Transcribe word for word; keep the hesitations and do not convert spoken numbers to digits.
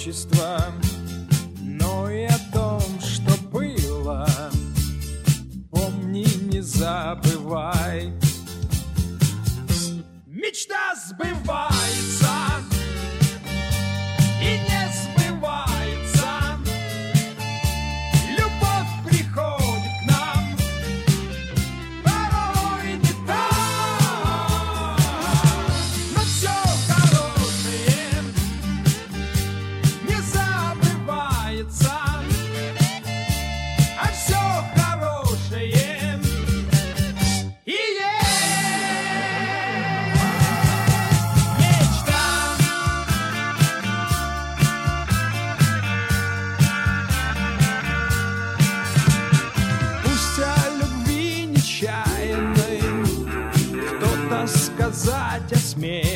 одиночества, но и о том, что было. Помни, не забывай. Мечта сбывается и не сбывается. Любовь приходит к нам порой не так. Но все хорошее не забывается, а все хорошее и есть мечта. Пусть о любви нечаянной кто-то сказать о смерти,